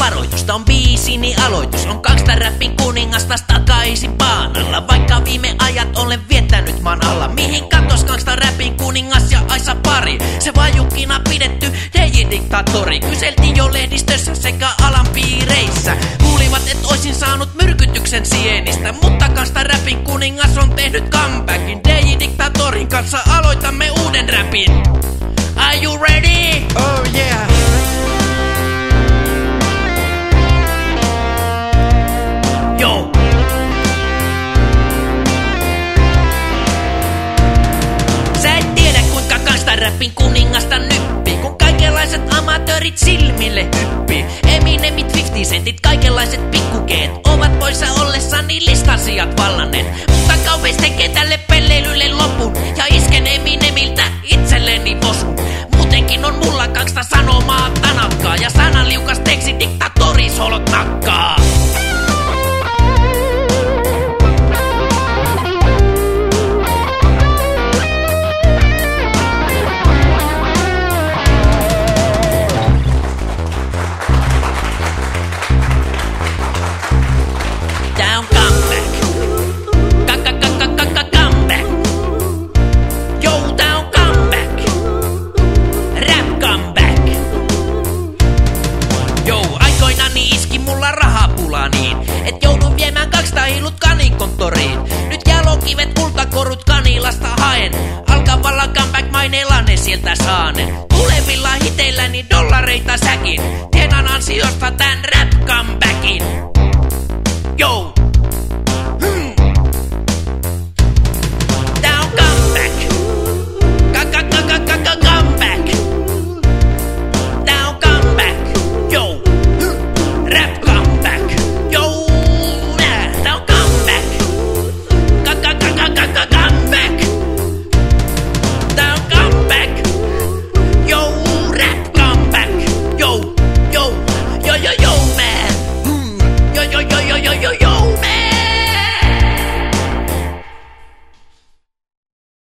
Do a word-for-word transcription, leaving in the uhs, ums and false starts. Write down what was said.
varoitus, tää on biisini aloitus. On gangsta-räppin kuningasta takaisin paanalla. Vaikka viime ajat olen viettänyt maan alla. Mihin katos gangsta-räppin kuningas ja Aisa pari? Se vajukina pidetty D J-diktaattori. Kyseltiin jo lehdistössä sekä alan piireissä. Kuulivat, et oisin saanut myrkytyksen sienistä. Mutta gangsta-räppin kuningas on tehnyt comebackin. D J-diktaattorin kanssa aloitamme uuden räpin. Are you ready? Oh yeah! Yo! Sä et tiedä kuinka gangsta-räppin kuningasta nyppii, kun kaikenlaiset amatöörit silmille hyppii. Eminemit, fifty centit, kaikenlaiset pikkukeet ovat poissa ollessani listan sijat vallanneet. Mutta kauheis tekee tälle pelleilylle lopun ja isken Eminemiltä itselleni posun. Muutenkin on mulla gangsta sanomaa tanakkaa ja sananliukas teksti diktaattori solot nakkaa. Tää on comeback. Ka-ka-ka-ka-ka-comeback. Jou, tää on comeback. Rap comeback. Jou, aikoinani iski mulla rahapula niin, et joudun viemään gangsta-hilut kanikonttoriin. Nyt jalokivet, kultakorut Kanilasta haen. Alkavalla comeback maineella ne sieltä saanen. Tulevilla hiteilläni dollareita säkin. Tienan ansiosta tän rap comebackin.